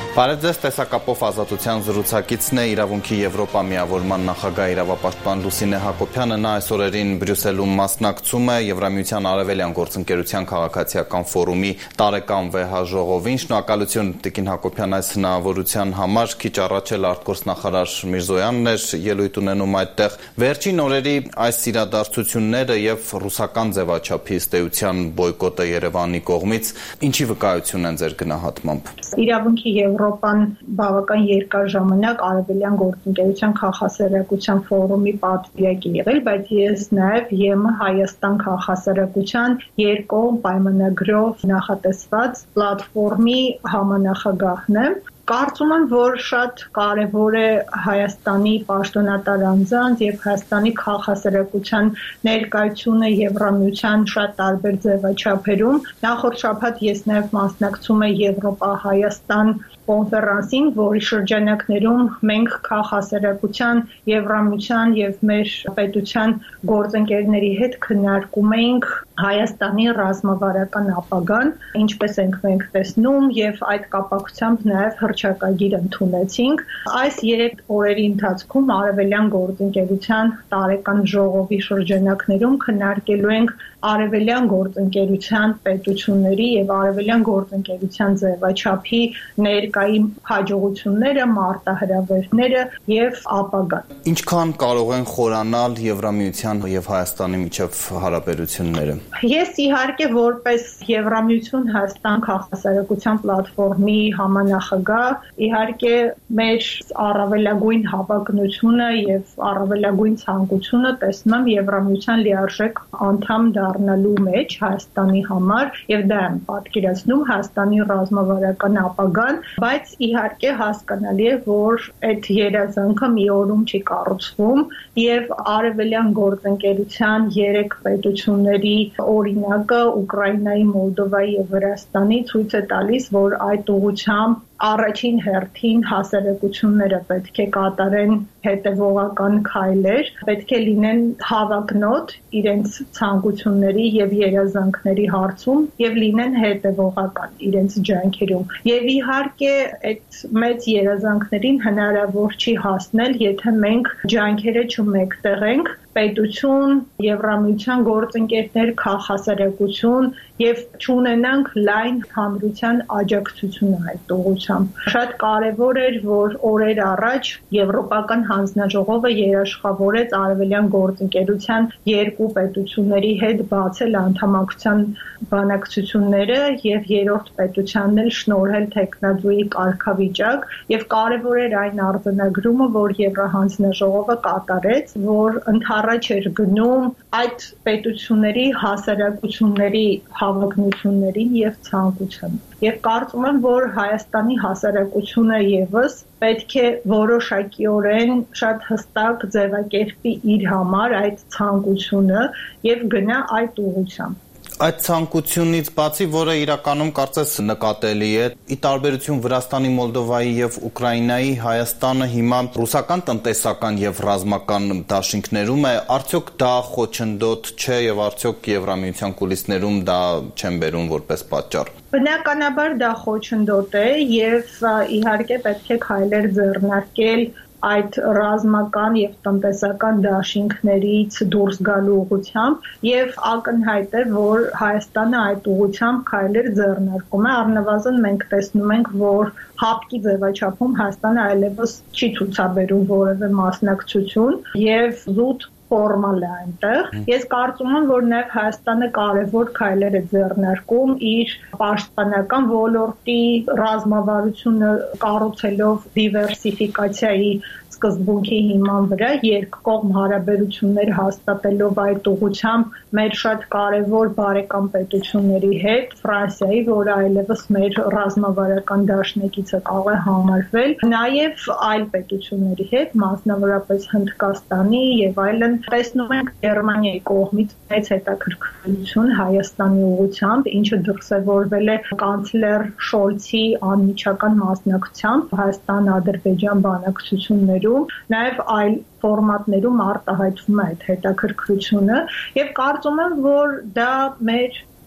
Բարև ձեզ, տեսակապով ազատության զրուցակիցն է իրավունքի Եվրոպա միավորման նախագահ իրավապաշտպան Լուսինե Հակոբյանը։ Նա այս օրերին Բրյուսելում մասնակցում է Եվրամիության Արևելյան գործընկերության քաղաքացիական ֆորումի տարեկան վեհաժողովին։ Շնորհակալություն տիկին Հակոբյան այս հնարավորության համար։ Քիչ առաջ էլ արտգործնախարար Միրզոյանն էր ելույթ ունենում այդտեղ։ Վերջին օրերի այս իրադարձությունները եւ ռուսական ձևաչափի ըստ էության բոյկոտը Երևանի կողմից ինչի վկայություն են ձեր գնահատմամբ։ Իրավունքի Եվրոպան բավական երկար ժամանակ Արևելյան գործընկերության քաղաքասերակցության ֆորումի պատվիրակ է եղել, բայց ես նաև ԵՄ Հայաստան քաղաքասերակցության երկկողմ պայմանագրով նախատեսված պլատֆորմի համանախագահն եմ։ Կարծում եմ, որ շատ կարևոր է Հայաստանի պաշտոնատար անձանց եւ Հայաստանի քաղաքասերակցության ներկայությունը Եվրամիության շատ տարբեր ձևաչափերում։ Նախորդ շաբաթ ես նաեւ մասնակցում եմ Եվրոպա-Հայաստան կոնֆերանսին, որի շրջանակներում մենք քաղաքասերակցության, Եվրամիության եւ մեր պետության գործընկերների հետ քննարկում էինք Հայաստանի ռազմավարական ապագան, ինչպես ենք մենք տեսնում եւ այդ կապակցությամբ նաեւ հռչակագիր ընդունեցինք։ Այս 3 օրերի ընթացքում Արևելյան գործընկերության տարեկան ժողովի շրջանակներում քննարկելու ենք Արևելյան գործընկերության պետությունների եւ Արևելյան գործընկերության ձևաչափի ներկայի հաջողությունները, մարտահրավերները եւ ապագան։ Ինչքան կարող են խորանալ Եվրամիության եւ Հայաստանի միջև հարաբերությունները։ Ես իհարկե որպես Եվրամիություն Հայաստան քաղաքասերակցության պլատֆորմի համանախագահ իհարկե մեր առավելագույն հավակնությունը եւ առավելագույն ցանկությունը տեսնում եմ Եվրամիության լիարժեք անդամ դառնալու մեջ Հայաստանի համար եւ դա եմ պատկերացնում Հայաստանի ռազմավարական ապագան, բայց իհարկե հասկանալի է, որ այդ երազանքը մի օրում չի կառուցվում եւ Արևելյան գործընկերության 3 պետությունների օրինակը Ուկրաինայի, Մոլդովայի եւ Վրաստանի ցույց է տալիս, որ այդ ուղղությամբ առաջին հերթին հասարակությունները պետք է կատարեն հետևողական քայլեր, պետք է լինեն հավակնոտ իրենց ցանկությունների եւ երազանքների հարցում եւ լինեն հետևողական իրենց ջանքերում։ Եվ իհարկե այդ մեծ երազանքներին հնարավոր չի հասնել, եթե մենք ջանքերը չմեկտեղենք պետություն, Եվրամիության գործընկերներ, քաղաքասերակցություն եւ չունենանք լայն հանրության աջակցությունը այդ ուղղությամբ։ Շատ կարեւոր էր, որ օրեր առաջ Եվրոպական հանձնաժողովը երաշխավորեց Արևելյան գործընկերության 2 պետությունների հետ բացել անդամակցության բանակցությունները եւ երրորդ պետությանն էլ շնորհել տեխնազուի կարգավիճակ եւ կարեւոր էր այն արձանագրումը, որ Եվրահանձնաժողովը կատարեց, որ առաջ էր գնում այդ պետությունների հասարակությունների հավակնություններին եւ ցանկությանը։ Եվ կարծում եմ, որ Հայաստանի հասարակությունը եւս պետք է որոշակիորեն շատ հստակ ձևակերպի իր համար այդ ցանկությունը եւ գնա այդ ուղղությամբ։ Այդ ցանկությունից բացի, որը իրականում կարծես նկատելի է, ի տարբերություն Վրաստանի, Մոլդովայի եւ Ուկրաինայի, Հայաստանը հիմա ռուսական տնտեսական եւ ռազմական դաշինքներում է, արդյոք դա խոչընդոտ չէ եւ արդյոք Եվրամիության կուլիսներում դա չեն բերում որպես պատճառ։ Բնականաբար դա խոչընդոտ է եւ իհարկե պետք է քայլեր ձեռնարկել այդ ռազմական եւ տնտեսական դաշինքներից դուրս գալու ուղղությամբ եւ ակնհայտ է, որ Հայաստանը այդ ուղղությամբ քայլեր ձեռնարկում է, առնվազն մենք տեսնում ենք, որ հապկի ձևաչափում Հայաստանը այլևս չի ցուցաբերում որևէ մասնակցություն եւ զուտ ֆորմալ է այնտեղ։ Ես կարծում եմ, որ նաև Հայաստանը կարևոր քայլեր է ձեռնարկում իր պաշտպանական ոլորտի ռազմավարությունը կառուցելով դիվերսիֆիկացիայի սկզբունքի հիման վրա երկկողմ հարաբերություններ հաստատելով այդ ուղղությամբ մեր շատ կարևոր բարեկամ պետությունների հետ, Ֆրանսիայի, որը այլևս մեր ռազմավարական դաշնակիցը կարող է համարվել, նաև այլ պետությունների հետ, մասնավորապես Հնդկաստանի եւ այլն, տեսնում ենք Գերմանիայի կողմից մեծ հետաքրքրություն Հայաստանի ուղղությամբ, ինչը դրսևորվել է կանցլեր Շոլցի անմիջական մասնակցությամբ Հայաստան-Ադրբեջան բանակցություններում, նաև այլ ֆորմատներում արտահայտվում է այդ հետաքրքրությունը եւ կարծում եմ, որ դա մեր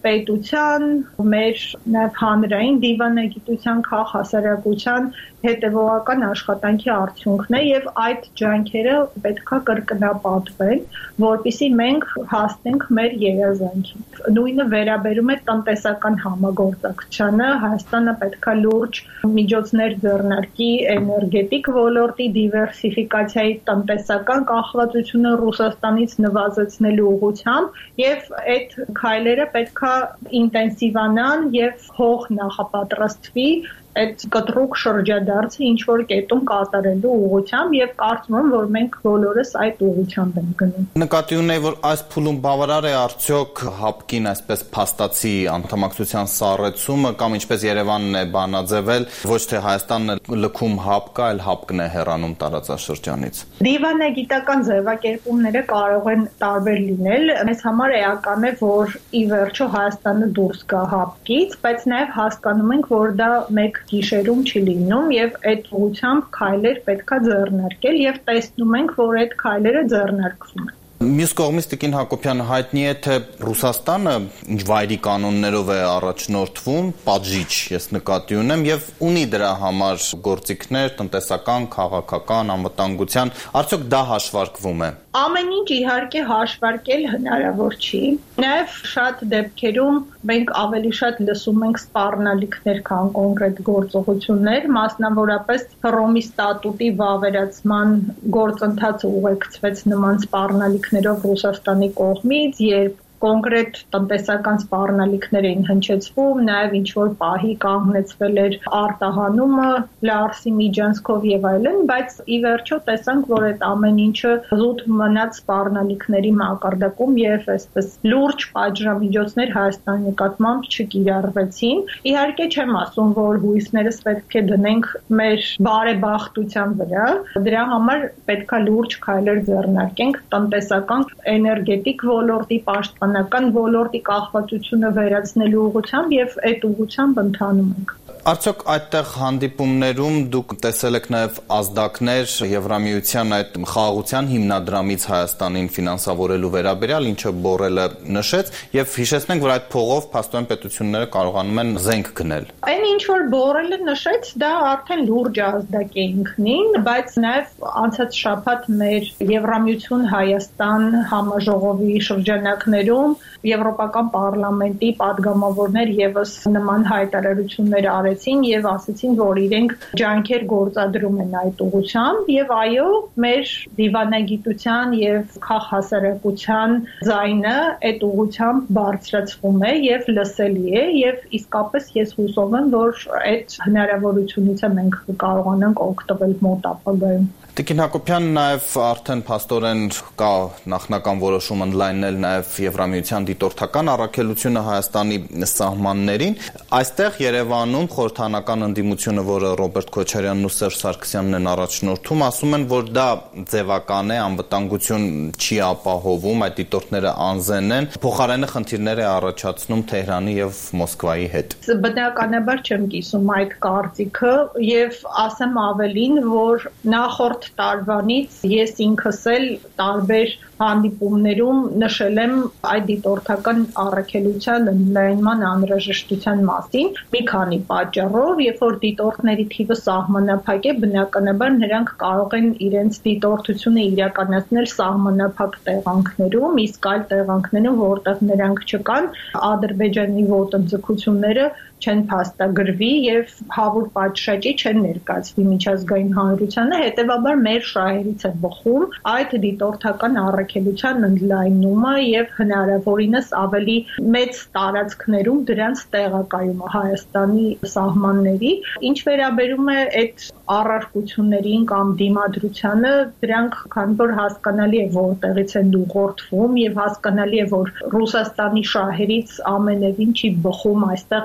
պետության, մեր նաև հանրային դիվանագիտության, քաղաքասարակության հետևողական աշխատանքի արդյունքն է եւ այդ ջանքերը պետքա կրկնապատվեն, որպեսզի մենք հասնենք մեր երազանքին։ Նույնը վերաբերում է տնտեսական համագործակցությանը, Հայաստանը պետքա լուրջ միջոցներ ձեռնարկի էներգետիկ ոլորտի դիվերսիֆիկացիայի, տնտեսական կախվածությունը Ռուսաստանից նվազեցնելու ուղղությամբ եւ այդ քայլերը պետքա ինտենսիվանան եւ հող նախապատրաստվի այդ կտրուկ շրջադարձը ինչ որ կետում կատարելու ուղղությամբ եւ կարծում եմ որ մենք բոլորս այդ ուղղությամբ ենք գնում։ Նկատի ունեի որ այս փուլում բավարար է արդյոք ՀԱՊԿ-ին այսպես փաստացի անդամակցության սառեցումը կամ ինչպես Երևանն է բանաձևել ոչ թե Հայաստանն է լքում ՀԱՊԿ-ը, այլ ՀԱՊԿ-ն է հեռանում տարածաշրջանից։ Դիվանագիտական ձևակերպումները կարող են տարբեր լինել։ Մեզ համար էական է որ ի վերջո Հայաստանը դուրս գա ՀԱՊԿ-ից, բայց նաեւ հասկանում ենք որ դա մեկ գիշերում չի լինում եւ այդ ուղղությամբ քայլեր պետքա ձեռնարկել եւ տեսնում ենք որ այդ քայլերը ձեռնարկվում են։ Մյուս կողմից Տիկին Հակոբյանը հայտնի է թե Ռուսաստանը ինչ վայրի կանոններով է առաջնորդվում, պատժիչ ես նկատի ունեմ եւ ունի դրա համար գործիքներ տնտեսական, քաղաքական, անվտանգության, արդյոք դա հաշվարկվում է։ Ամեն ինչ իհարկե հաշվարկել հնարավոր չի։ Նաև շատ դեպքերում մենք ավելի շատ լսում ենք սպառնալիքներ, քան կոնկրետ գործողություններ, մասնավորապես Հռոմի ստատուտի վավերացման գործընթացը ուղեկցվեց նման սպառնալիքներով Ռուսաստանի կողմից, երբ կոնկրետ տնտեսական սպառնալիքներ էին հնչեցվում, նաև ինչ որ պահի կանգնեցվել էր արտահանումը Լարսի միջանցքով եւ այլն, բայց ի վերջո տեսանք, որ այդ ամեն ինչը զուտ մնաց սպառնալիքների մակարդակում եւ այսպես լուրջ պատժամիջոցներ Հայաստանի նկատմամբ չկիրառվեցին։ Իհարկե չեմ ասում, որ հույսներս պետք է դնենք մեր բարեբախտության վրա, դրա համար պետքա լուրջ քայլեր ձեռնարկենք տնտեսական, էներգետիկ ոլորտի պաշտպանական ոլորտի կախվածությունը վերացնելու ուղղությամբ եւ այդ ուղղությամբ ընթանում ենք։ Արդյոք այդտեղ հանդիպումներում դուք տեսել եք նաև ազդակներ Եվրամիության այդ խաղաղության հիմնադրամից Հայաստանին ֆինանսավորելու վերաբերյալ, ինչը Բորելը նշեց, եւ հիշեցնենք, որ այդ փողով փաստորեն պետությունները կարողանում են զենք գնել։ Այն ինչ որ Բորելը նշեց, դա արդեն լուրջ ազդակ է ինքնին, բայց նաև անցած շաբաթ մեր Եվրամիություն Հայաստան համաժողովի շրջանակներում Եվրոպական պարլամենտի падգամավորներ եւս նման հայտարարություններ արեցին եւ ասացին, որ իրենք ջանքեր գործադրում են այդ ուղղությամբ եւ այո, մեր դիվանագիտության եւ քաղաքասարակության ձայնը այդ ուղղությամբ բարձրացվում է եւ լսելի է եւ իսկապես ես հուսով եմ, որ այդ հնարավորությունից մենք կարողանանք օգտվել մոտ ապագայում։ Տիկին Հակոբյան, նաև արդեն փաստորեն կա նախնական որոշում ընդլայնել նաև Եվրամիության դիտորդական առաքելությունը Հայաստանի սահմաններին։ Այստեղ Երևանում խորհրդանական ընդդիմությունը, որը Ռոբերտ Քոչարյանն ու Սերժ Սարգսյանն են առաջնորդում, ասում են, որ դա ձևական է, անվտանգություն չի ապահովում, այդ դիտորդները անզեն են, փոխարենը խնդիրներ է առաջացնում Թեհրանի եւ Մոսկվայի հետ։ Բնականաբար չեմ կիսում այդ կարծիքը եւ ասեմ ավելին, որ նախորդ տարվանից ես ինքս էլ տարբեր հանդիպումներում նշել եմ այդ դիտորդական առաքելության ընդլայնման անհրաժեշտության մասին մի քանի պատճառով, երբ որ դիտորդների թիվը սահմանափակ է, բնականաբար նրանք կարող են իրենց դիտորդությունը իրականացնել սահմանափակ տեղանքներում, իսկ այլ տեղանքներում, որտեղ նրանք չկան, Ադրբեջանի ոտնձգությունները չեն փաստագրվի եւ հավուր պատշաճի չեն ներկայացվի միջազգային հանրությանը, հետեւաբար մեր շահերից է բխում այդ դիտորդական առաքելության ընդլայնումը եւ հնարավորինս ավելի մեծ տարածքներում դրանց տեղակայումը Հայաստանի սահմանների, ինչ վերաբերում է այդ առարկություններին կամ դիմադրությանը, դրանք քանի որ հասկանալի է որտեղից են ուղղորդվում եւ հասկանալի է որ Ռուսաստանի շահերից ամենևին չի բխում այստեղ Եվրամիության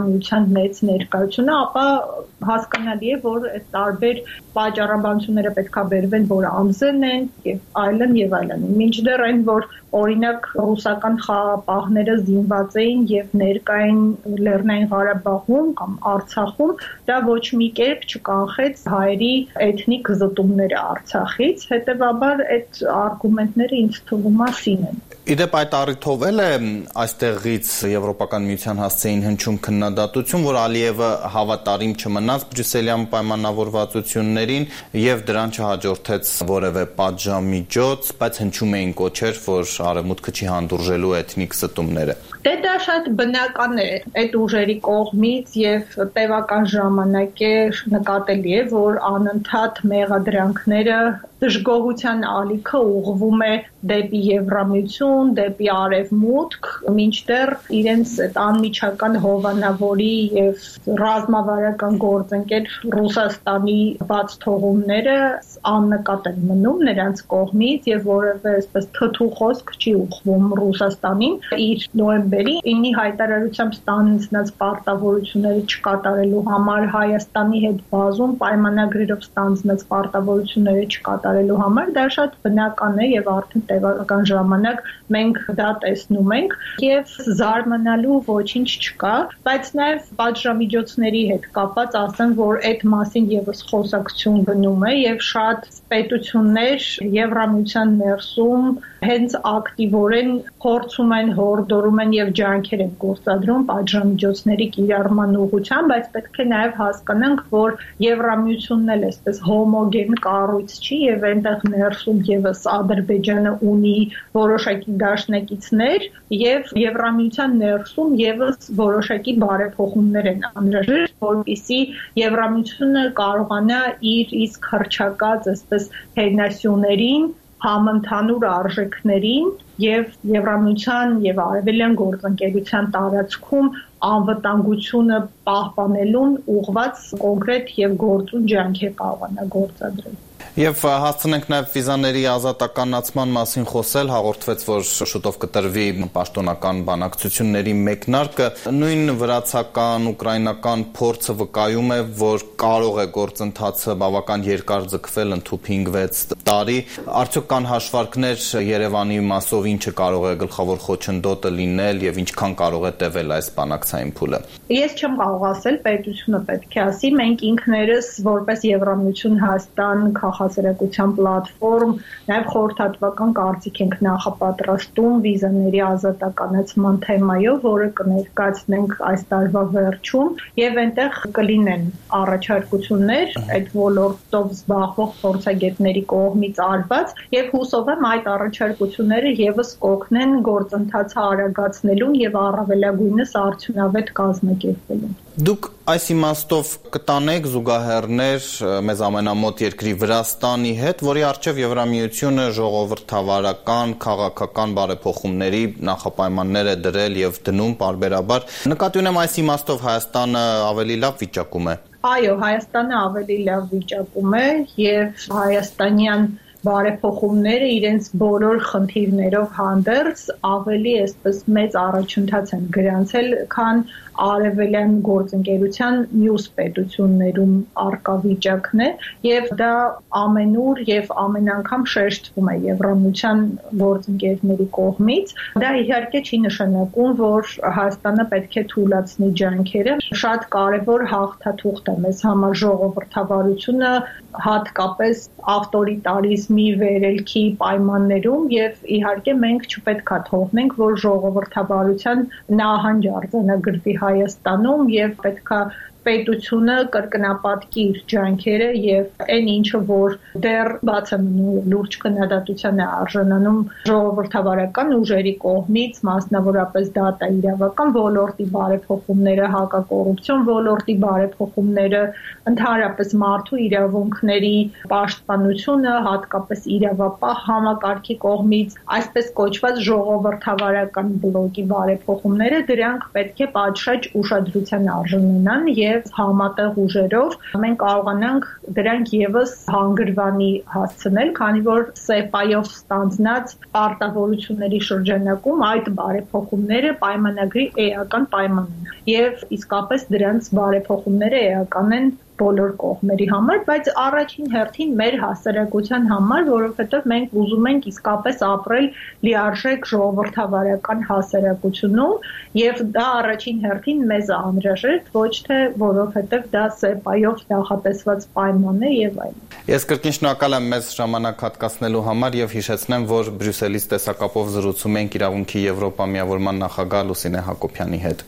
Եվրամիության մեծ ներկայությունը, ապա հասկանալի է, որ այդ տարբեր պատճառաբանությունները պետքա բերվեն, որ ամզեն են եւ այլն եւ այլն։ Մինչդեռ այն, որ օրինակ ռուսական խաղապահները զինված էին եւ ներկային Լեռնային Ղարաբաղում կամ Արցախում, դա ոչ մի կերպ չկանխեց հայերի էթնիկ զտումները Արցախից, հետեւաբար այդ արգումենտները ինձ թվում է սին են։ Իդեպ այդ առիթով էլ է այստեղից Եվրոպական միության հասցեին հնչում քննադատություն, որ Ալիևը հավատարիմ չմնաց բրյուսելյան պայմանավորվածություններին եւ դրան չհաջորդեց որևէ պատժամիջոց, բայց հնչում էին կոչեր, որ Արևմուտքը չի հանդուրժելու էթնիկ զտումները։ Դե դա շատ բնական է այդ ուժերի կողմից եւ տևական ժամանակ է նկատելի է, որ անընդհատ մեղադրանքները դժգոհության ալիքը ուղղվում է դեպի Եվրամիություն, դեպի Արևմուտք, մինչդեռ իրենց այդ անմիջական հովանավորի եւ ռազմավարական գործընկեր Ռուսաստանի բաց թողումները աննկատ են մնում նրանց կողմից եւ որևէ այսպես թթու խոսք չի ուղղվում Ռուսաստանին իր նոյեմբերի 9-ի հայտարարությամբ ստանձնած պարտավորությունները չկատարելու համար Հայաստանի հետ բազում պայմանագրերով ստանձնած պարտավորությունները չկատարելու համար դա շատ բնական է եւ արդեն տևական ժամանակ մենք դա տեսնում ենք եւ զարմանալու ոչինչ չկա, բայց նաեւ պատժամիջոցների հետ կապված ասեմ, որ այդ մասին եւս խոսակցություն գնում է եւ շատ պետություններ Եվրամիության ներսում հենց ակտիվորեն փորձում են, հորդորում են եւ ջանքեր են գործադրում պատժամիջոցների կիրառման ուղղությամբ, բայց պետք է նաեւ հասկանանք, որ Եվրամիությունն էլ այսպես հոմոգեն կառույց չի եւ այնտեղ ներսում եւս Ադրբեջանը ունի որոշակի դաշնակիցներ եւ Եվրամիության ներսում եւս որոշակի բարեփոխումներ են անհրաժեշտ, որպեսզի Եվրամիությունը կարողանա իր իսկ հռչակած այսպես հենասյուներին համընդհանուր արժեքներին եւ Եվրամիության եւ Արևելյան գործընկերության տարածքում անվտանգությունը պահպանելուն ուղղված կոնկրետ եւ գործուն ջանքեր կարողանա գործադրել։ Եվ հասցնենք նաև վիզաների ազատականացման մասին խոսել, հաղորդվեց, որ շուտով կտրվի պաշտոնական բանակցությունների մեկնարկը, նույն վրացական, ուկրաինական փորձը վկայում է, որ կարող է գործընթացը բավական երկար ձգվել, ընդհուպ 5-6 տարի, արդյոք կան հաշվարկներ Երևանի մասով ինչը կարող է գլխավոր խոչընդոտը լինել եւ ինչքան կարող է տևել այս բանակցային փուլը։ Ես չեմ կարող ասել, պետությունը պետք է ասի, մենք ինքներս որպես Եվրամիություն Հայաստան քաղաքացիական պլատֆորմ, նաև խորհրդատվական կարծիք ենք նախապատրաստում վիզաների ազատականացման թեմայով, որը կներկայացնենք այս տարվա վերջում, եւ այնտեղ կլինեն առաջարկություններ այդ ոլորտով զբաղվող փորձագետների կողմից արված, եւ հուսով եմ այդ առաջարկությունները եւս կօգնեն գործընթացը արագացնելուն եւ առավելագույնս արդյունավետ կազմակերպելուն։ Դուք այս իմաստով կտանեք զուգահեռներ մեզ ամենամոտ երկրի Վրաստանի հետ, որի առջև Եվրամիությունը ժողովրդավարական, քաղաքական բարեփոխումների նախապայմաններ է դրել եւ դնում պարբերաբար։ Նկատի ունեմ այս իմաստով Հայաստանը ավելի լավ վիճակում է։ Այո, Հայաստանը ավելի լավ վիճակում է եւ հայաստանյան բարեփոխումները իրենց բոլոր խնդիրներով հանդերձ ավելի այսպես մեծ առաջընթաց են գրանցել, քան արևելյան գործընկերության մյուս պետություններում արկա վիճակն է եւ դա ամենուր եւ ամեն անգամ շեշտվում է Եվրամիության գործընկերների կողմից։ Դա իհարկե չի նշանակում, որ Հայաստանը պետք է թույլատնի ջանքերը։ Շատ կարեւոր հաղթաթուղթ է մեզ համար ժողովրդավարությունը, հատկապես ավտորիտարիզմի վերելքի պայմաններում եւ իհարկե մենք չպետք է թողնենք, որ ժողովրդավարության նահանջ արձանագրվի Հայաստանում եւ պետքա պետությունը կրկնապատկի իր ջանքերը եւ այն ինչը որ դեռ բաց է մնում լուրջ քննադատության է արժանանում ժողովրդավարական ուժերի կողմից, մասնավորապես դատաիրավական ոլորտի բարեփոխումները, հակակոռուպցիոն ոլորտի բարեփոխումները, ընդհանրապես մարդու իրավունքների պաշտպանությունը, հատկապես իրավապահ համակարգի կողմից, այսպես կոչված ժողովրդավարական բլոկի բարեփոխումները, դրանք պետք է պատշաճ ուշադրության արժանանան եւ եւ համատեղ ուժերով մենք կարողանանք դրանք եւս հանգրվանի հասցնել, քանի որ ՍԵՊԱ-ով ստանձնած պարտավորությունների շրջանակում այդ բարեփոխումները պայմանագրի էական պայման են եւ իսկապես դրանց բարեփոխումները էական են բոլոր կողմերի համար, բայց առաջին հերթին մեր հասարակության համար, որովհետև մենք ուզում ենք իսկապես ապրել լիարժեք ժողովրդավարական հասարակությունում եւ դա առաջին հերթին մեզ է անհրաժեշտ, ոչ թե որովհետև դա ՍԵՊԱ-ով նախատեսված պայման է եւ այլն։ Ես կրկին շնորհակալ եմ մեզ ժամանակ հատկացնելու համար եւ հիշեցնեմ, որ Բրյուսելից տեսակապով զրուցում ենք Իրավունքի Եվրոպա միավորման նախագահ Լուսինե Հակոբյանի հետ։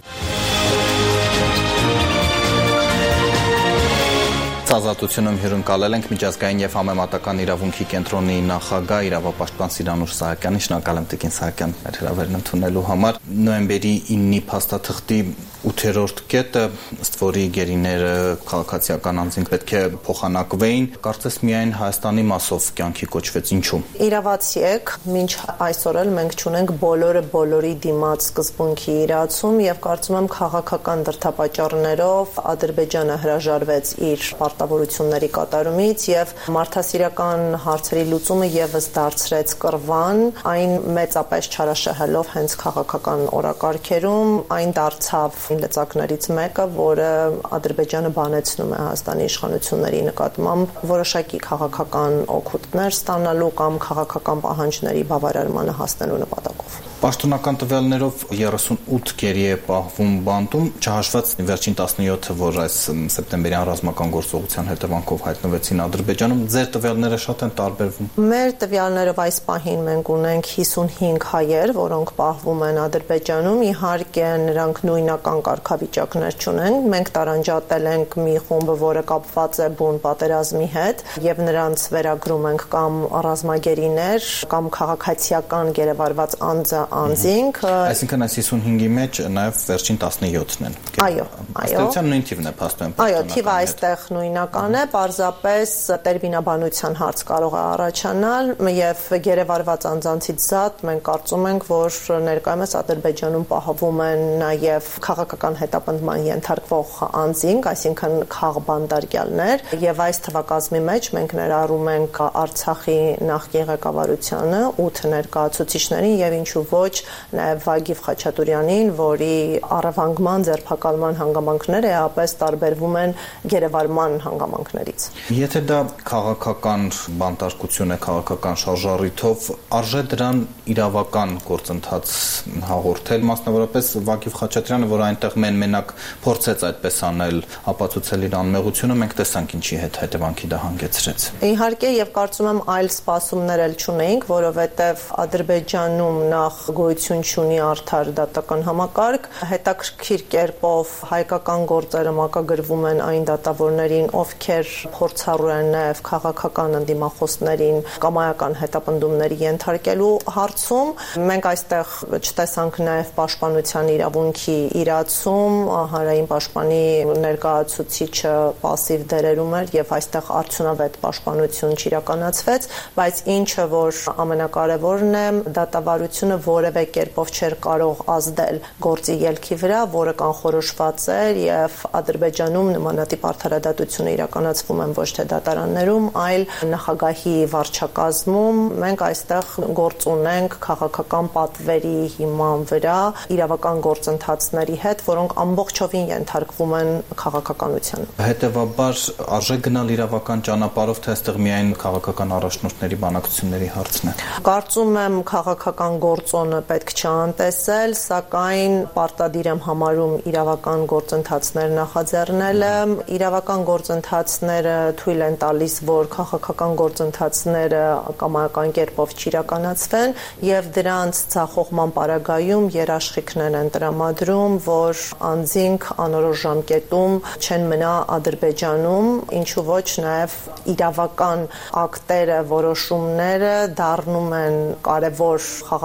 Ազատությունում հյուրընկալել ենք միջազգային եւ համեմատական իրավունքի կենտրոնի նախագահ իրավապաշտպան Սիրանուշ Սահակյանի։ Շնորհակալ եմ Տիկին Սահակյան մեր հրավերն ընդունելու համար։ Նոյեմբերի 9-ի փաստաթղթի 8-րդ կետը, ըստ որի գերիները քաղաքացիական անձինք պետք է փոխանակվեին, կարծես միայն Հայաստանի մասով կյանքի կոչվեց, ինչու՞։ Իրավացի եք, մինչ այսօր էլ մենք չունենք բոլորը բոլորի դիմաց սկզբունքի իրացում եւ կարծում եմ քաղաքական դրդապատճառներով Ադրբեջանը հրաժարվեց իր պարտավորությունների կատարումից եւ մարդասիրական հարցերի լուծումը եւս դարձրեց կռվան, այն մեծապես չարաշահելով հենց քաղաքական օրակարգերում, այն դարձավ լծակներից մեկը, որը Ադրբեջանը բանեցնում է Հայաստանի իշխանությունների նկատմամբ որոշակի քաղաքական օգուտներ ստանալու կամ քաղաքական պահանջների բավարարմանը հասնելու նպատակով։ Պաշտոնական տվյալներով 38 գերի է պահվում բանտում, չհաշված վերջին 17-ը, որ այս սեպտեմբերյան ռազմական գործողության հետևանքով հայտնվեցին Ադրբեջանում, ձեր տվյալները շատ են տարբերվում։ Մեր տվյալներով այս պահին մենք ունենք 55 հայեր, որոնք պահվում են Ադրբեջանում, իհարկե նրանք նույնական կարգավիճակներ չունեն, մենք տարանջատել ենք մի խումբ, որը կապված է բուն պատերազմի հետ եւ նրանց վերագրում ենք կամ ռազմագերիներ, կամ քաղաքացիական գերեվարված անձինք, այսինքն այս 55-ի մեջ նաև վերջին 17-ն են։ Այո, ըստեյության նույն թիվն է փաստորեն։ Այո, թիվը այստեղ նույնական է, պարզապես տերմինաբանության հարց կարող է առաջանալ եւ գերեվարված անձանցից զատ մենք կարծում ենք, որ ներկայումս Ադրբեջանում պահվում են նաև քաղաքական հետապնդման ենթարկվող անձինք, այսինքն քաղբանդարգյալներ, եւ այս թվակազմի մեջ մենք ներառում ենք Արցախի նախկին ղեկավարությանը, 8 ներկայացուցիչներին եւ ինչու ոչ նաև Վագիվ Խաչատուրյանին, որի առևանգման ձերբակալման հանգամանքները էապես տարբերվում են գերեվարման հանգամանքներից։ Եթե դա քաղաքական բանտարկություն է, քաղաքական շարժառիթով, արժե դրան իրավական գործընթաց հաղորդել, մասնավորապես Վագիվ Խաչատուրյանը, որ այնտեղ մենակ փորձեց այդպես անել, ապացուցել իր անմեղությունը, մենք տեսանք ինչի հետ հետևանքի դա հանգեցրեց։ Իհարկե, եւ կարծում եմ այլ սպասումներ էլ չունեինք, որովհետեւ Ադրբեջանում նախ գոյություն չունի արդար դատական համակարգ, հետաքրքիր կերպով հայկական գործերը մակագրվում են այն դատավորներին, ովքեր փորձառու են նաև քաղաքական ընդդիմախոսներին կամայական հետապնդումների ենթարկելու հարցում։ Մենք այստեղ չտեսանք նաև պաշտպանության իրավունքի իրացում, հանրային պաշտպանի ներկայացուցիչը պասիվ դերերում էր եւ այստեղ արդյունավետ պաշտպանություն չիրականացվեց, բայց ինչը որ ամենակարևորն է, դատավարությունը որևէ կերպով չէր կարող ազդել գործի ելքի վրա, որը կանխորոշված էր եւ Ադրբեջանում նմանատիպ արդարադատությունը իրականացվում են ոչ թե դատարաններում, այլ նախագահի վարչակազմում։ Մենք այստեղ գործ ունենք քաղաքական պատվերի հիման վրա իրավական գործընթացների հետ, որոնք ամբողջովին ենթարկվում են քաղաքականության։ Հետևաբար արժե գնալ իրավական ճանապարհով, թե այստեղ միայն քաղաքական առաջնորդների բանակցությունների հարցն է։ Կարծում եմ քաղաքական գործոնը պետք չէ անտեսել, սակայն պարտադիր եմ համարում իրավական գործընթացներ նախաձեռնելը։ Իրավական գործընթացները թույլ են տալիս, որ քաղաքական գործընթացները կամայական կերպով չիրականացվեն եւ դրանց ցախողման պարագայում երաշխիքներ են տրամադրում, որ անձինք անորոշ ժամկետում չեն մնա Ադրբեջանում, ինչու ոչ նաեւ իրավական ակտերը, որոշումները դառնում են կարևոր խաղաքարտեր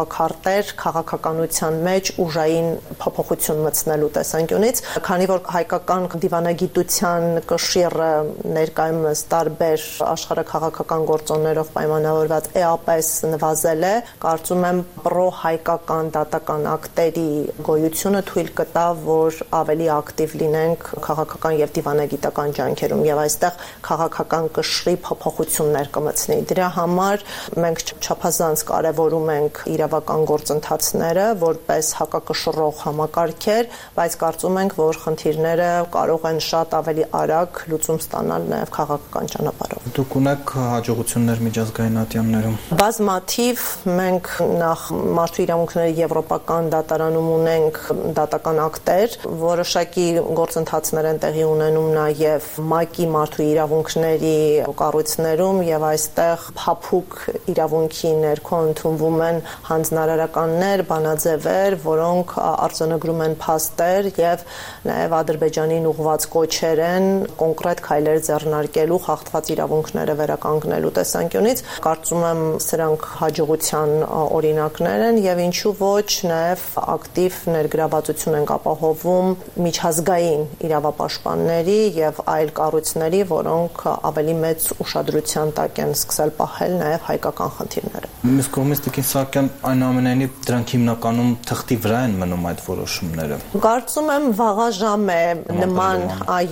ակտեր քաղաքականության մեջ ուժային փոփոխություն մտցնելու տեսանկյունից, քանի որ հայկական դիվանագիտության կշիռը ներկայումս տարբեր աշխարհաքաղաքական գործոններով պայմանավորված էապես նվազել է, կարծում եմ պրո-հայկական դատական ակտերի գոյությունը թույլ կտա, որ ավելի ակտիվ լինենք քաղաքական եւ դիվանագիտական ջանքերում եւ այստեղ քաղաքական կշռի փոփոխություններ կմտցնի։ Դրա համար մենք չափազանց կարևորում ենք իրավական գործընթացները որպես հակակշռող համակարգեր, բայց կարծում ենք, որ խնդիրները կարող են շատ ավելի արագ լուծում ստանալ նաեւ քաղաքական ճանապարհով։ Դուք ունեք հաջողություններ միջազգային ատյաններում։ Բազմաթիվ մենք նախ մարդու իրավունքների եվրոպական դատարանում ունենք դատական ակտեր, որոշակի գործընթացներ են տեղի ունենում նաև ՄԱԿ-ի մարդու իրավունքների կառույցներում եւ այստեղ փափուկ իրավունքի ներքո ընդունվում են հանձնարարականներ, բանաձևեր, որոնք արձանագրում են փաստեր եւ նաեւ Ադրբեջանին ուղղված կոչեր են կոնկրետ քայլեր ձեռնարկելու խախտված իրավունքները վերականգնելու տեսանկյունից։ Կարծում եմ սրանք հաջողության օրինակներ են եւ ինչու ոչ նաեւ ակտիվ ներգրավվածություն են ապահովում միջազգային իրավապաշտպանների եւ այլ կառույցների, որոնք ավելի մեծ ուշադրության տակ են սկսել պահել նաեւ հայկական խնդիրները։ Մյուս կողմից Տիկին Սահակյան, այնուամենայնիվ դրանք հիմնականում թղթի վրա են մնում այդ որոշումները։ Կարծում եմ վաղաժամ է նման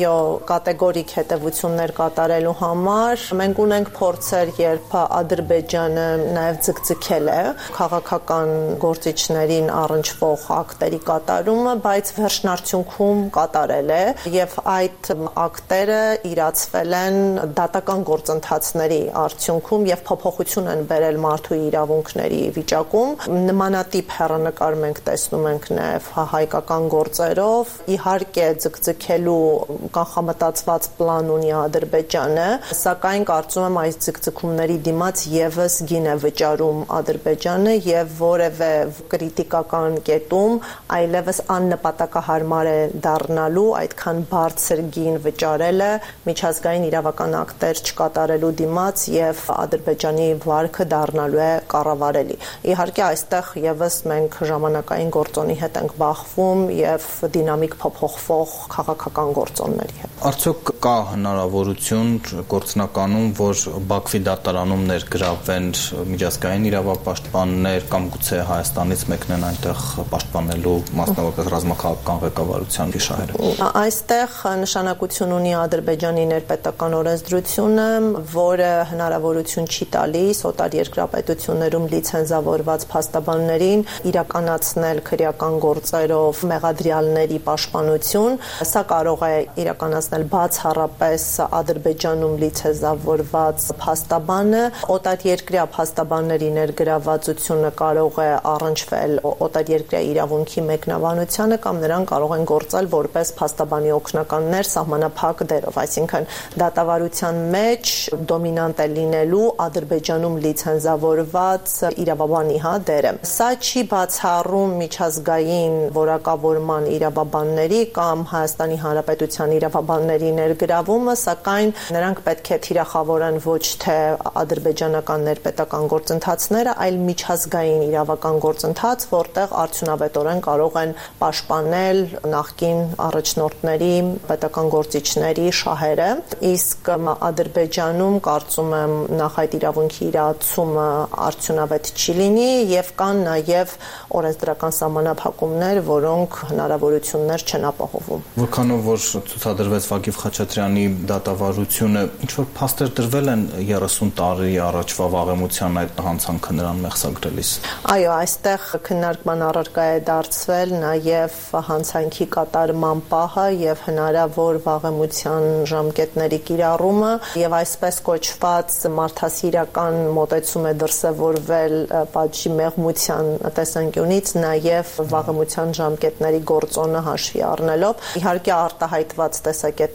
կատեգորիկ հետևություններ կատարելու համար։ Մենք ունենք փորձեր, երբ Ադրբեջանը նաեւ ձգձգել է քաղաքական գործիչներին առնչվող ակտերի կատարումը, բայց վերջնարդյունքում կատարել է եւ այդ ակտերը իրացվել են դատական գործընթացների արդյունքում եւ փոփոխություն են բերել մարդու իրավունքների վիճակում։ Նմանատիպ հեռանկար մենք տեսնում ենք նաեւ հայկական գործերով։ Իհարկե ձգձգելու կանխամտածված պլան ունի Ադրբեջանը, սակայն կարծում եմ այս ձգձգումների դիմաց եւս գին է վճարում Ադրբեջանը եւ որևէ կրիտիկական կետում այլևս աննպատակահարմար է դառնալու այդքան բարձր գին վճարելը միջազգային իրավական ակտեր չկատարելու դիմաց եւ Ադրբեջանի վարքը դառնալու է կառավարելի։ Իհարկե այստեղ եւս մենք ժամանակային գործոնի հետ ենք բախվում եւ դինամիկ փոփոխվող քաղաքական գործոնների հետ։ Արդյոք կա հնարավորություն գործնականում, որ Բաքվի դատարանում ներգրավվեն միջազգային իրավապաշտպաններ կամ գուցե Հայաստանից մեկնեն այնտեղ պաշտպանելու մասնավորապես ռազմաքաղաքական ղեկավարության գիշերը։ Այստեղ նշանակություն ունի Ադրբեջանի ներպետական օրենսդրությունը, որը հնարավորություն չի տալիս օտար երկրապետություններում լիցենզավորված փաստաբաններին իրականացնել քրեական գործերով մեղադրյալների պաշտպանություն։ Սա կարող է իրականացնել բացառապես Ադրբեջանում լիցենզավորված փաստաբանը։ Օտարերկրյա փաստաբանների ներգրավվածությունը կարող է առնչվել օտարերկրյա իրավունքի մեկնաբանությանը կամ նրանք կարող են գործել որպես փաստաբանի օգնականներ սահմանափակ դերով, այսինքն դատավարության մեջ դոմինանտ է լինելու Ադրբեջանում լիցենզավորված իրավաբանի դերը։ Սա չի բացառում միջազգային որակավորման իրավաբանների կամ Հայաստանի Հանրապետության իրավաբանների ներգրավումը, սակայն նրանք պետք է թիրախավորեն ոչ թե ադրբեջանական ներպետական գործընթացները, այլ միջազգային իրավական գործընթաց, որտեղ արդյունավետորեն կարող են պաշտպանել նախկին առաջնորդների, պետական գործիչների շահերը։ Իսկ Ադրբեջանում կարծում եմ նախ այդ իրավունքի իրացումը արդյունավետ չի լինի եւ կան նաեւ օրենսդրական սահմանափակումներ, որոնք հնարավորություններ չեն ապահովում։ Որքանով որ ցուցադրվեց Վագիվ Խաչատրյանի դատավարությունը, ինչ որ փաստեր դրվել են 30 տարի առաջվա վաղեմության այդ հանցանքը նրան մեղսագրելիս։ Այո, այստեղ քննարկման առարկա է դարձվել նաեւ հանցանքի կատարման պահը եւ հնարավոր վաղեմության ժամկետների կիրառումը եւ այսպես կոչված մարդասիրական մոտեցում է դրսևորվել պատժի մեղմության տեսանկյունից նաեւ վաղեմության ժամկետների գործոնը հաշվի առնելով։ Իհարկե արտահայտված տեսակետները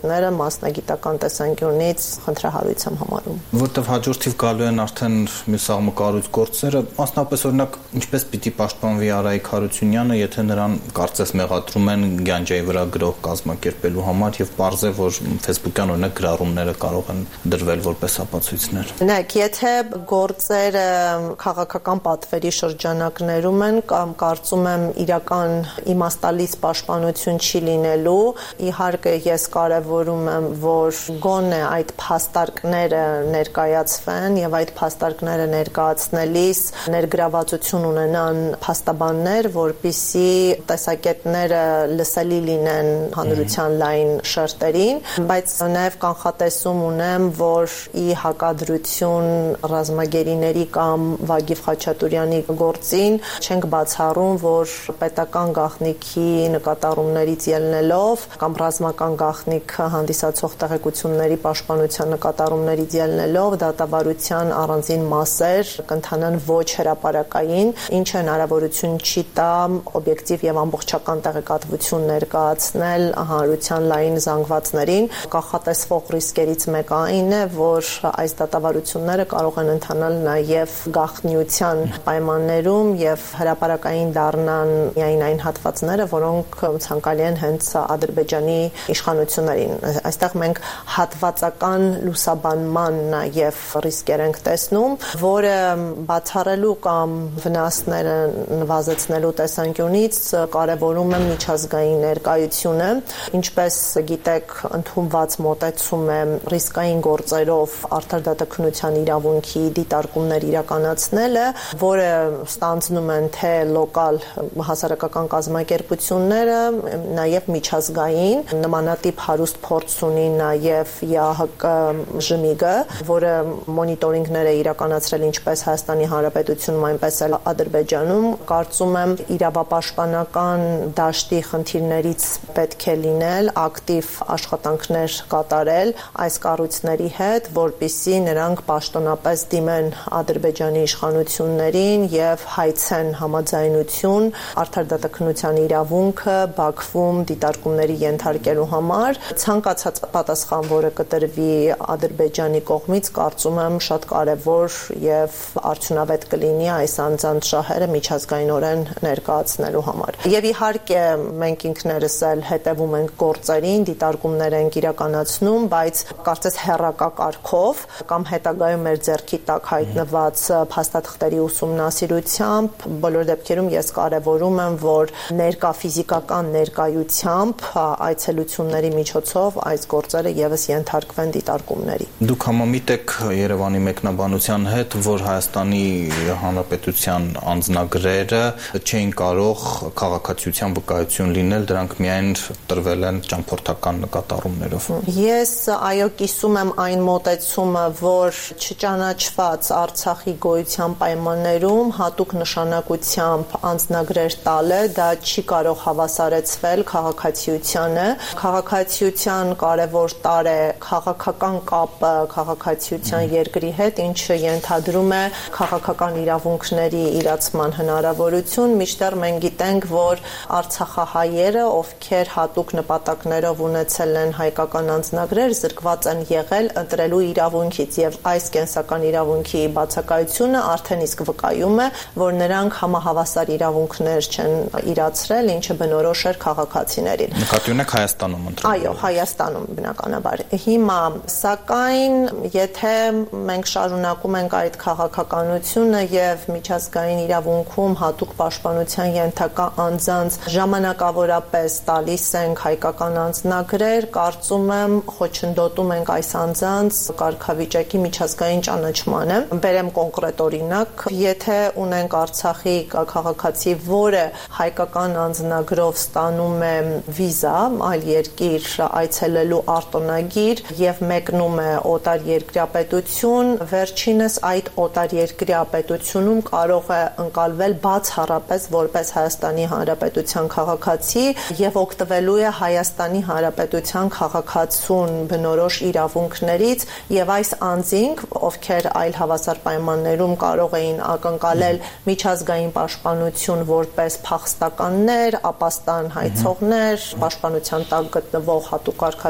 մասնագիտական տեսանկյունից խնդրահարույց եմ համարում։ Որտեվ հաջորդիվ գալու են արդեն մյուս աղմկահարույց գործերը, մասնապես օրինակ ինչպես պիտի պաշտպանվի Արայիկ Հարությունյանը, եթե նրան կարծես մեղադրում են Գանջայի վրա գրող կազմակերպելու համար եւ պարզ է, որ Facebook-յան օրինակ գրառումները կարող են դրվել որպես ապացույցներ։ Նայեք, եթե գործերը քաղաքական պատվերի շրջանակներում են կամ կարծում եմ իրական իմաստալից պաշտպանություն չի լինելու, իհարկե ես կարևորում եմ, որ գոնե այդ փաստարկները ներկայացվեն եւ այդ փաստարկները ներկայացնելիս ներգրավվածություն ունենան փաստաբաններ, որպիսի տեսակետները լսելի լինեն հանրության լայն շերտերին, բայց նաեւ կանխատեսում ունեմ, որ ի հակադրություն ռազմագերիների կամ Վագիվ Խաչատուրյանի գործին չենք բացառում, որ պետական գաղտնիքի նկատառումներից ելնելով կամ ռազմական գաղտնիքը հանդիսացող տեղեկությունների պաշտպանության նկատառումներից ելնելով դատավարության առանձին մասեր կընթանան ոչ հրապարակային, ինչը հնարավորություն չի տա օբյեկտիվ եւ ամբողջական տեղեկատվություն ներկայացնել հանրության լայն զանգվածներին։ Կանխատեսվող ռիսկերից մեկը այն է, որ այս դատավարությունները կարող են ընթանալ նաեւ գաղտնիության պայմաններում եւ հրապարակային դառնան միայն այն հատվածները, որոնք ցանկալի են հենց Ադրբեջանի իշխանություններին։ Այստեղ մենք հատվածական լուսաբանման նաեւ ռիսկեր ենք տեսնում, որը բացառելու կամ վնասները նվազեցնելու տեսանկյունից կարևորում է միջազգային ներկայությունը, ինչպես գիտեք, ընդունված մոտեցում է ռիսկային գործերով արդար դատաքննության իրավունքի դիտարկումներ իրականացնելը, որը ստանձնում են թե լոկալ հասարակական կազմակերպությունները, նաև միջազգային, նմանատիպ հարուստ փորձ ունի նաև ԵԱՀԿ ԺՄԻԳ-ը, որը մոնիտորինգներ է իրականացրել ինչպես Հայաստանի Հանրապետությունում, այնպես էլ Ադրբեջանում։ Կարծում եմ իրավապաշտպանական դաշտի խնդիրներից պետք է լինել ակտիվ աշխատանքներ կատարել այս կառույցների հետ, որպիսի նրանք պաշտոնապես դիմեն Ադրբեջանի իշխանություններին եւ հայցեն համաձայնություն արդար դատաքննության իրավունքը Բաքվում դիտարկումների ենթարկելու համար։ Ցանկացած պատասխան, որը կտրվի Ադրբեջանի կողմից, կարծում եմ շատ կարևոր եւ արդյունավետ կլինի այս անձանց շահերը միջազգայինորեն ներկայացնելու համար։ Եվ իհարկե մենք ինքներս էլ հետևում ենք գործերին, դիտարկումներ ենք իրականացնում, բայց կարծես հեռակա կարգով կամ հետագայում մեր ձեռքի տակ հայտնված փաստաթղթերի ուսումնասիրությամբ բոլոր դեպքերում ես կարևորում եմ, որ ներկա ֆիզիկական ներկայությամբ այցելությունների միջոցով այս գործերը եւս ենթարկվեն դիտարկումների։ Դուք համամիտ եք Երևանի մեկնաբանության հետ, որ Հայաստանի Հանրապետության անձնագրերը չէին կարող քաղաքացիության վկայություն լինել, դրանք միայն տրվել են ճամփորդական նկատառումներով։ Ես այո կիսում եմ այն մոտեցումը, որ չճանաչված Արցախի գոյության պայմաններում հատուկ նշանակությամբ անձնագրեր տալը դա չի կարող հավասարեցվել քաղաքացիությանը։ Քաղաքացիության կարևոր տարր է քաղաքական կապը քաղաքացիության երկրի հետ, ինչը ենթադրում է քաղաքական իրավունքների իրացման հնարավորություն, մինչդեռ մենք գիտենք, որ արցախահայերը, ովքեր հատուկ նպատակներով ունեցել են հայկական անձնագրեր, զրկված են եղել ընտրելու իրավունքից եւ այս կենսական իրավունքի բացակայությունը արդեն իսկ վկայում է, որ նրանք համահավասար իրավունքներ չեն իրացրել, ինչը բնորոշ էր քաղաքացիներին։ Նկատի ունեք Հայաստանում ընտրել։ Այո, Հայաստանում բնականաբար։ Հիմա, սակայն, եթե մենք շարունակում ենք այդ քաղաքականությունը եւ միջազգային իրավունքում հատուկ պաշտպանության ենթակա անձանց ժամանակավորապես տալիս ենք հայկական անձնագրեր, կարծում եմ խոչընդոտում ենք այս անձանց կարգավիճակի միջազգային ճանաչմանը։ Բերեմ կոնկրետ օրինակ, եթե ունենք Արցախի քաղաքացի, որը հայկական անձնագրով ստանում է վիզա, այլ երկիր այցելելու արտոնագիր եւ մեկնում է օտարերկրյա պետություն, վերջինս այդ օտարերկրյա պետությունում կարող է ընկալվել բացառապես որպես Հայաստանի Հանրապետության քաղաքացի եւ օգտվելու է Հայաստանի Հանրապետության քաղաքացուն բնորոշ իրավունքներից եւ այս անձինք, ովքեր այլ հավասար պայմաններում կարող էին ակնկալել միջազգային պաշտպանություն որպես փախստականներ, ապաստան հայցողներ, պաշտպանության տակ գտնվող հատուկ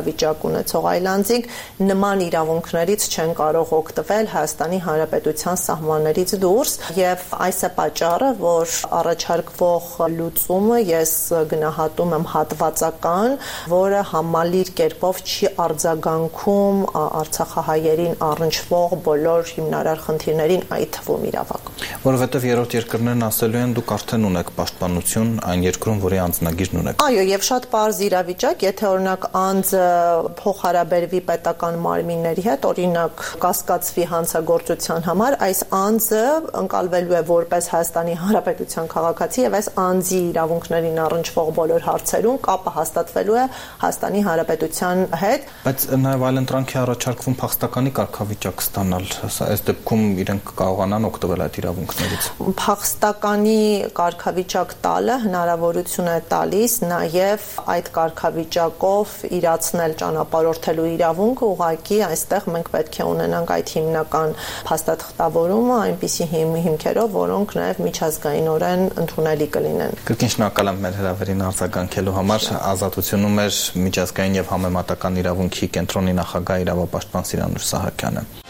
կարգավիճակ ունեցող այլ անձինք նման իրավունքներից չեն կարող օգտվել Հայաստանի Հանրապետության սահմաններից դուրս, եւ այս է պատճառը, որ առաջարկվող լուծումը ես գնահատում եմ հատվածական, որը համալիր կերպով չի արձագանքում արցախահայերին առնչվող բոլոր հիմնարար խնդիրներին, այդ թվում իրավական։ Որովհետև երրորդ երկրներն ասելու են դուք արդեն ունեք պաշտպանություն այն երկրում, որի անձնագիրն ունեք։ Այո, եւ շատ պարզ իրավիճակ, եթե օրինակ անձը փոխհարաբերվի պետական մարմինների հետ, օրինակ կասկածվի հանցագործության համար, այս անձը ընկալվելու է որպես Հայաստանի Հանրապետության քաղաքացի եւ այս անձի իրավունքներին առնչվող բոլոր հարցերում կապը հաստատվելու է Հայաստանի Հանրապետության հետ։ Բայց նաեւ այլընտրանքի առաջարկվում փախստականի կարգավիճակ ստանալ, այս դեպքում իրենք կարողանան օգտվել այդ իրավունքներից։ Փախստականի կարգավիճակ տալը հնարավորություն է տալիս նաև այդ կարգավիճակով իրացնել ճանապարհորդելու իրավունքը, ուղղակի այստեղ մենք պետք է ունենանք այդ հիմնական փաստաթղթավորումը այնպիսի հիմքերով, որոնք նաև միջազգայինորեն ընդունելի կլինեն։ Կրկին շնորհակալ եմ մեր հրավերին արձագանքելու համար։ Ազատությունում էր միջազգային եւ համեմատական իրավունքի կենտրոնի նախագահ իրավապաշտպան Սիրանուշ Սահակյանը։